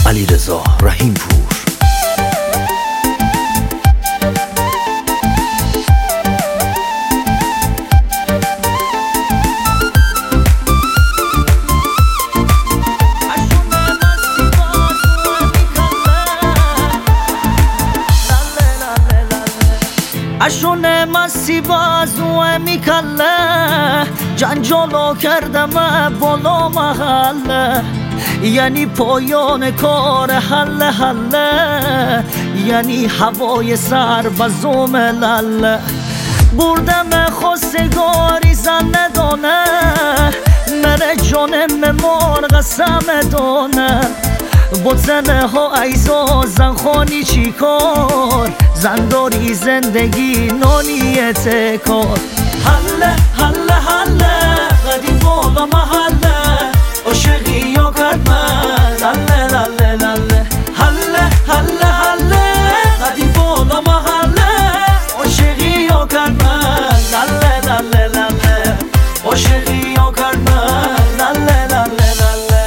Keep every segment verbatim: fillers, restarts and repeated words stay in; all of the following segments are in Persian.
علیرضا رحیم پور. اشونه مسی بازوه میکله جنجالو کردم بالا محله یعنی پایان کار حله حله یعنی هوای سر و زوم لله بردم خواستگاری زن ندانه مره جانم مرغ سم دانه بود زنه ها ایزا زن خانی چی کار زن داری زندگی نانی تکار حله حله حله قدیم بالا محله عاشقی یا کرد من لله لله لله حله حله حله قدیم بالا محله عاشقی یا کرد من لله لله لله عاشقی یا کرد من لله لله لله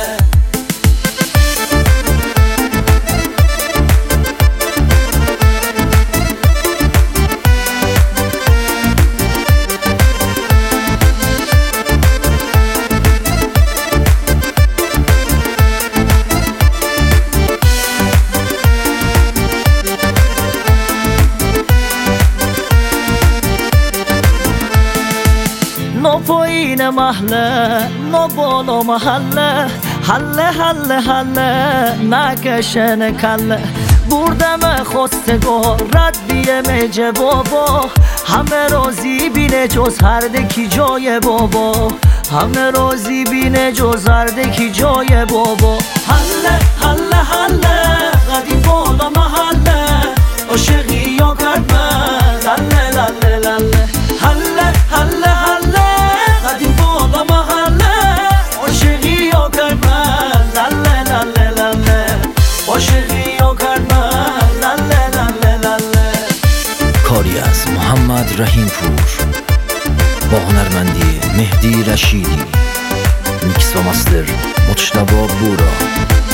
نو پایین محله نو بالا محله حله حله حله نکشن کله بردم خواستگار رد بیم جه بابا همه رازی بینه جز هردکی جای بابا همه رازی بینه جز هردکی جای بابا حله حله حله قدیم بالا محله عاشقی یا کرد من لله لله لله حله حله حله قدیم بالا محله عاشقی یا کرد من لله لله لله عاشقی یا کرد من لله لله لله. کاری از محمد رحیم پور با هنرمندی مهدی رشیدی، میکس و مستر مجتبی بورا.